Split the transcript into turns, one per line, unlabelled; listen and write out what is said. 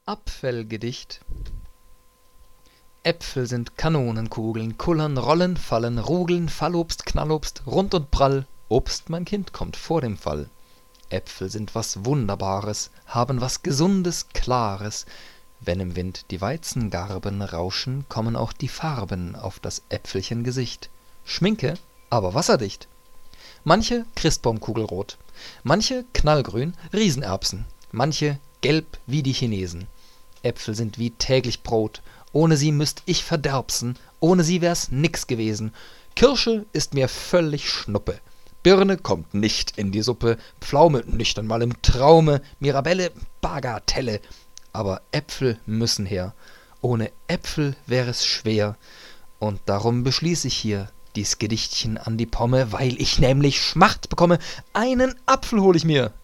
Apfelgedicht. Äpfel sind Kanonenkugeln, kullern, rollen, fallen, rugeln, Fallobst, Knallobst, rund und prall. Obst, mein Kind, kommt vor dem Fall. Äpfel sind was Wunderbares, haben was Gesundes, Klares. Wenn im Wind die Weizengarben rauschen, kommen auch die Farben auf das Äpfelchengesicht. Schminke, aber wasserdicht. Manche Christbaumkugelrot, manche knallgrün, Riesenerbsen, manche gelb wie die Chinesen. Äpfel sind wie täglich Brot, ohne sie müsst ich verderbsen, ohne sie wär's nix gewesen. Kirsche ist mir völlig Schnuppe, Birne kommt nicht in die Suppe, Pflaume nicht einmal im Traume, Mirabelle, Bagatelle. Aber Äpfel müssen her, ohne Äpfel wär es schwer. Und darum beschließ ich hier dies Gedichtchen an die Pomme, weil ich nämlich Schmacht bekomme. Einen Apfel hol ich mir.